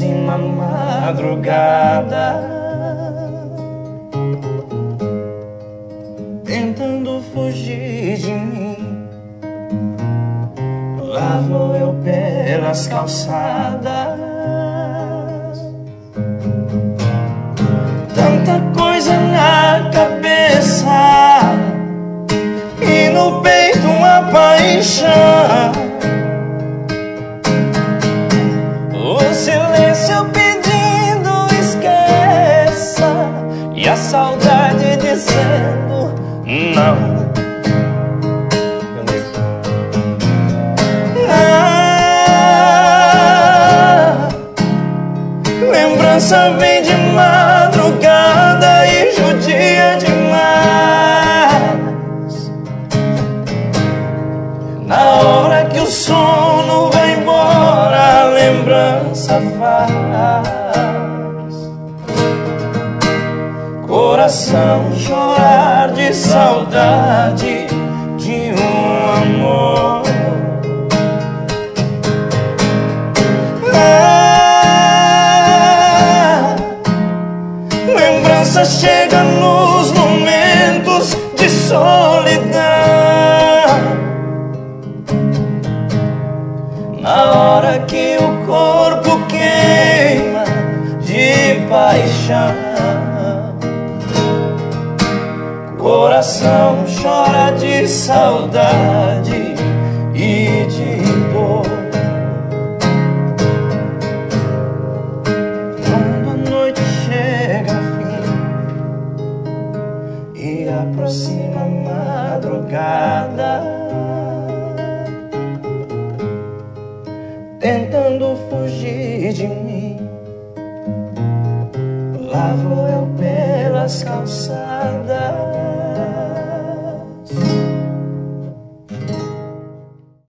aproxima a madrugada, tentando fugir de mim. Lá vou eu pelas calçadas, tanta coisa na cabeça e no peito uma paixão. O silêncio pedindo esqueça e a saudade dizendo não. Lembrança vem de madrugada e judia demais. Na hora que o sono vai embora, a lembrança faz coração chorar de saudade de um amor. Lembrança chega nos momentos de solidão, na hora que o corpo queima de paixão. Coração chora de saudade e de dor. Quando a noite chega ao fim e aproxima a madrugada, tentando fugir de mim, lá vou eu pelas calçadas,